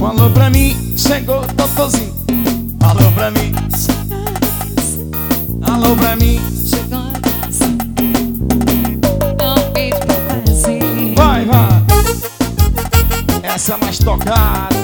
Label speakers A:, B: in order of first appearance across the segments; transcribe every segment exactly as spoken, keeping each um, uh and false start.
A: Um alô pra mim, chegou o doutorzinho. Alô pra mim, alô pra mim. Vai, vai. Essa é mais tocada.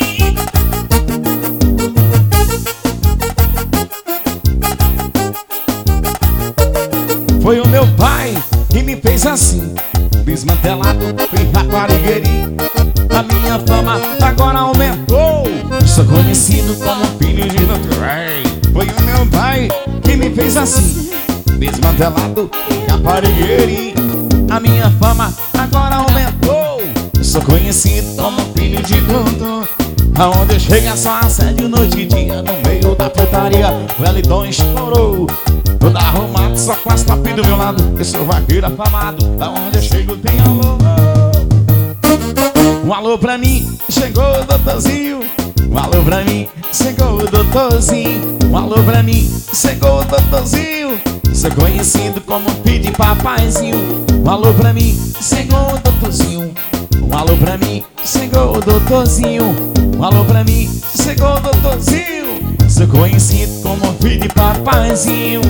A: Foi o meu pai que me fez assim, desmantelado em raparigueirinho. A minha fama agora aumentou, sou conhecido como filho de doutor. Foi o meu pai que me fez assim, desmantelado em raparigueirinho. A minha fama agora aumentou, sou conhecido como filho de doutor. Aonde eu chego só assédio noite e dia, no meio da putaria o Wellington estourou. Todo arrumado, só com as top do meu lado, eu sou vaqueiro afamado. Aonde eu chego tem alô. Um alô pra mim, chegou o doutorzinho. Um alô pra mim, chegou o doutorzinho. Um alô pra mim, chegou o doutorzinho. Sou conhecido como filho de papaizinho. Um alô pra mim, chegou o doutorzinho. Um alô pra mim, chegou o doutorzinho. Um alô pra mim, chegou o doutorzinho. Sou conhecido como filho de papaizinho.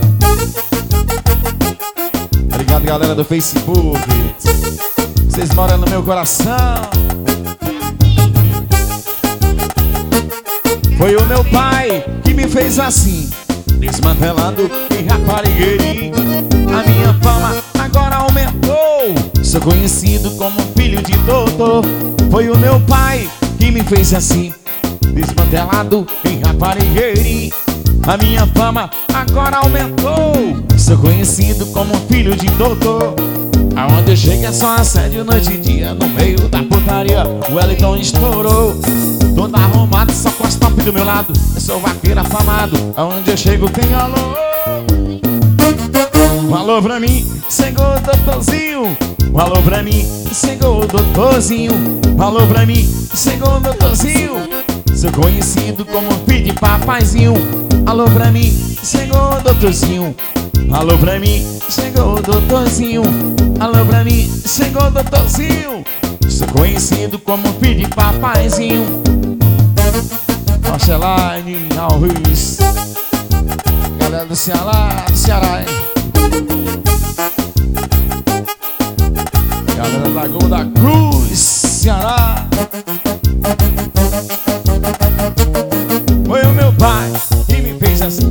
A: Obrigado, galera do Facebook. Vocês moram no meu coração. Foi o meu pai que me fez assim, desmantelado em raparigueirinho. A minha fama agora aumentou, sou conhecido como filho de doutor. Foi o meu pai que me fez assim, desmantelado em raparigueirinho. A minha fama agora aumentou, sou conhecido como filho de doutor. Aonde eu chego é só assédio noite e dia, no meio da putaria o Wellington estourou. Todo arrumado, só com as top do meu lado, eu sou vaqueiro afamado. Aonde eu chego tem alô. Um alô pra mim, chegou o doutorzinho. Um alô pra mim, chegou o doutorzinho. Um alô pra mim, chegou o doutorzinho. Sou conhecido como filho de papaizinho. Alô pra mim, chegou o doutorzinho. Alô pra mim, chegou o doutorzinho. Alô pra mim, chegou o doutorzinho. Sou conhecido como filho de papaizinho. Marceline, Alves, galera do Ceará, do Ceará, hein? Galera da Gol da Cruz, Ceará. Foi o meu pai que me fez assim.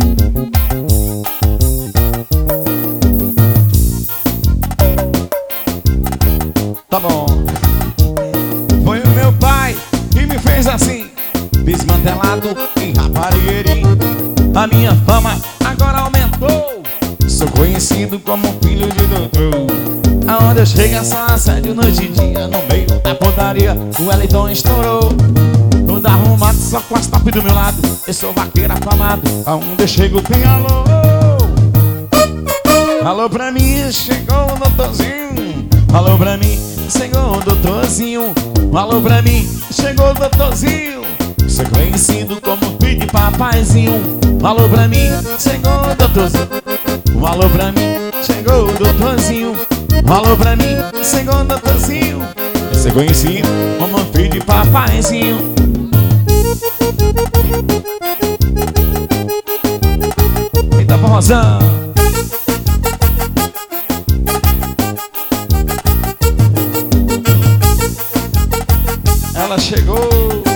A: Tá bom. Foi o meu pai que me fez assim, desmantelado em raparigueirinho. A minha fama agora aumentou, sou conhecido como filho de doutor. Aonde eu chego é só assédio noite e dia, no meio da putaria o Wellington estourou. Todo arrumado, só com as top do meu lado, eu sou vaqueiro afamado. Aonde eu chego tem alô. Alô pra mim, chegou o doutorzinho. Alô pra mim, chegou o doutorzinho. Alô pra mim, chegou o doutorzinho. Sou conhecido como filho de papaizinho. Alô pra mim, chegou o doutorzinho. Um alô pra mim, chegou o doutorzinho. Alô pra mim, chegou o doutorzinho. Sou conhecido como filho de papaizinho. Eita, porrozão. Ela chegou.